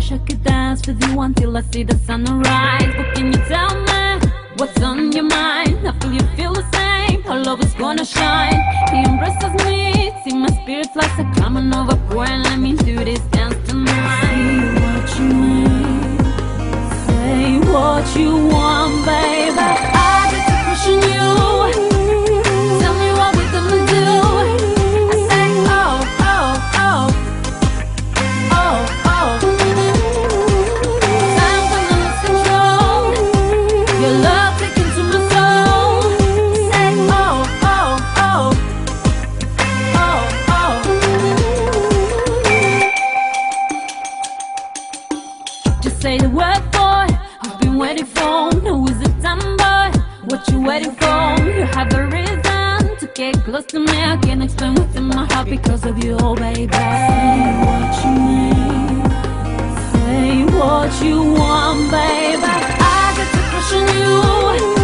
wish I could dance with you until I see the sunrise. But can you tell me what's on your mind? I feel you feel the same. Our love is gonna shine. He embraces me, see my spirit flies are coming over. Boy, let me do this dance tonight. Say what you need, say what you want, baby. I get to pushing you. Tell me what we gonna do. I say oh, oh, oh, oh, oh. Time to lose control. Your love taking to my soul. Say oh, oh, oh, oh, oh. Just say the word, boy. I've been waiting for. Now is the time, boy. What you waiting for? You have a reason to get close to me. I can't explain what's in my heart because of you, oh baby. Say what you need, say what you want, baby. I get to pushing you.